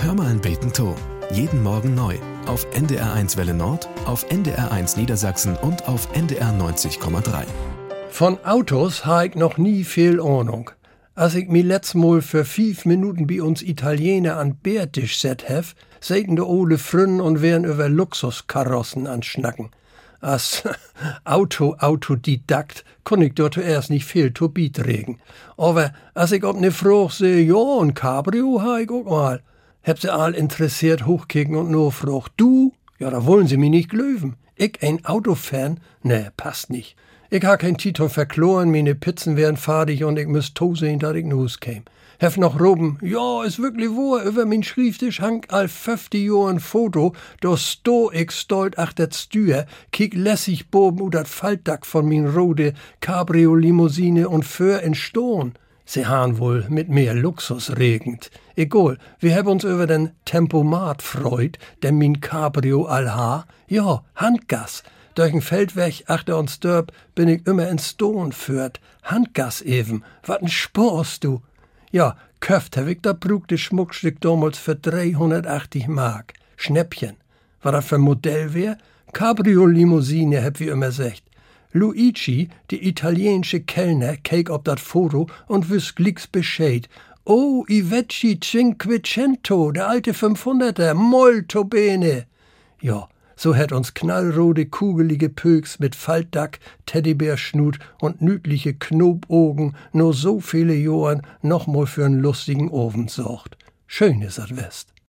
Hör mal ein Beten to. Jeden Morgen neu. Auf NDR1 Welle Nord, auf NDR1 Niedersachsen und auf NDR 90,3. Von Autos ha ich noch nie viel Ahnung. Als ich mi letztmal für 5 Minuten bei uns Italiener an Bärtisch set hef, seiten de ole Frünnen und wären über Luxuskarossen an Schnacken. Als Autodidakt kon ich dort zuerst nicht viel to bitregen. Aber als ich ob ne Frucht sehe, ja, ein Cabrio ha ich auch mal. Heb sie all interessiert hochkicken und nur frucht. Du? Ja, da wollen sie mich nicht glöwen. Ich ein Autofan? Ne, passt nicht. Ich ha kein Titel verkloren, meine Pizzen wären fadig und ich müsst to sehen, dass ich nus käm. Hef noch roben, ja, is wirklich wahr, über min Schrieftisch hang all 50 Jahr ein Foto, da sto ich stolt ach dat Stür, kiek lässig boben u dat Faltdack von min rode Cabrio-Limousine und für in Ston. Sie han wohl mit mehr Luxus regend. Egal, wir haben uns über den Tempomat freut, der min Cabrio all ha. Ja, Handgas. Durch den Feldweg achter uns dörp bin ich immer in Ston führt. Handgas eben. Wat n Spaß, du. Ja, köft hab ich da brugte Schmuckstück damals für 380 Mark. Schnäppchen. Was das für ein Modell wär? Cabrio-Limousine, hab wie immer secht. Luigi, die italienische Kellner, keek ob dat Foto und wüsst glicks Bescheid. Oh, Ivecchi Cinquecento, der alte 500er, molto bene. Ja, so hätt uns knallrote, kugelige Pöks mit Faltdack, Teddybärschnut und nütliche Knobogen nur so viele Johren noch mal für 'n lustigen Ofen sorgt. Schön is dat West.